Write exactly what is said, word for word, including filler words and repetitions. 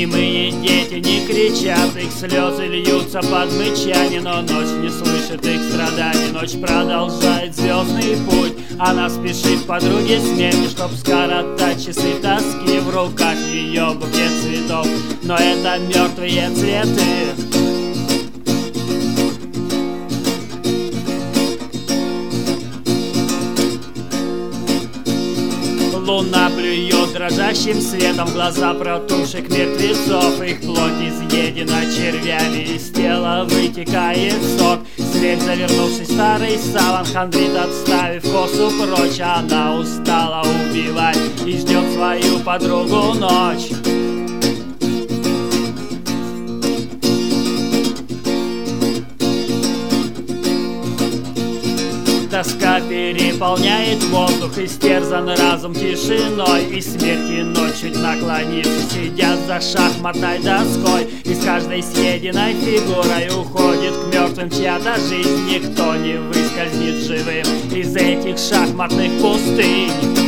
Немые дети не кричат, их слезы льются под мычание, но ночь не слышит их страданий. Ночь продолжает звездный путь, она спешит к подруге смерти, чтоб скоротать часы тоски. В руках ее букет цветов, но это мертвые цветы. Луна плюет дрожащим светом в глаза протухших мертвецов. Их плоть изъедена червями, из тела вытекает сок. Зверь, завернувшись в старый саван, хандрит, отставив косу прочь. Она устала убивать и ждет свою подругу ночь. Тоска переполняет воздух, истерзан разум тишиной, и смерти ночь чуть наклонившись сидят за шахматной доской. И с каждой съеденной фигурой уходит к мертвым чья-то жизнь. Никто не выскользнет живым из этих шахматных пустынь.